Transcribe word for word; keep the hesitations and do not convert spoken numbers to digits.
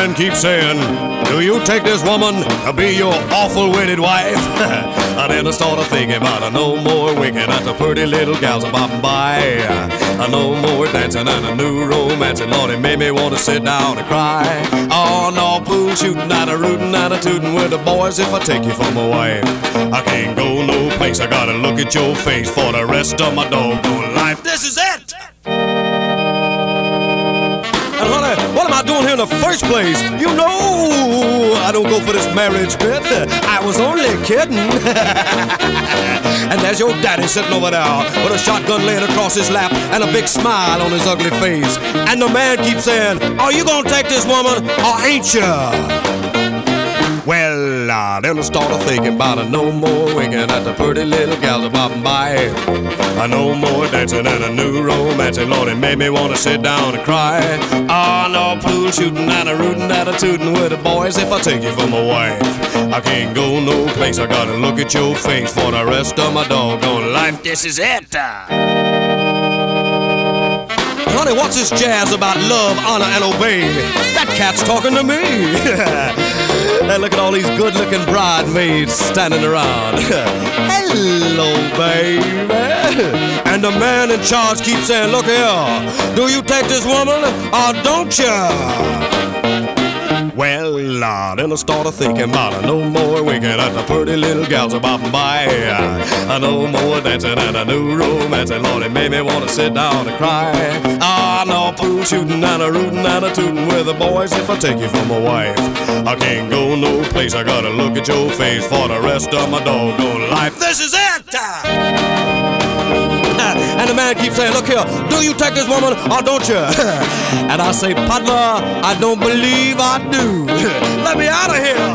man keeps saying, do you take this woman to be your awful wedded wife? And then I started thinking about a no more winking at the pretty little gals a bopping by. A no more dancing and a new romance, and Lord, it made me want to sit down and cry. Oh, no pool shooting and a rootin' and a tootin' with the boys if I take you for my wife. I can't go no place, I gotta look at your face for the rest of my doggone life. This is it! And honey, what am I doing here in the first place? You know I don't go for this marriage bit. I was only kidding. And there's your daddy sitting over there with a shotgun laying across his lap and a big smile on his ugly face. And the man keeps saying, are you gonna take this woman or ain't ya? Well, uh, then I started thinking about a no more winking at the pretty little gals a bopping by. A no more dancing and a new romance, and Lord, it made me want to sit down and cry. Ah, oh, no pool shooting and a rootin' and a tootin' with the boys if I take you for my wife. I can't go no place, I gotta look at your face for the rest of my doggone life. This is it. Honey, what's this jazz about love, honor, and obey? That cat's talking to me. Hey, look at all these good-looking bridesmaids standing around. Hello, baby. And the man in charge keeps saying, look here, do you take this woman or don't you? Well, uh, then I started thinking about a no more winking at the pretty little gals a bopping by. A no more dancing and a new romance, and Lord, it made me want to sit down and cry. Ah, no pool shooting and a rootin' and a tootin' with the boys if I take you for my wife. I can't go no place, I gotta look at your face for the rest of my doggone life. This is it! And the man keeps saying, look here, do you take this woman or don't you? And I say, partner, I don't believe I do. Let me out of here.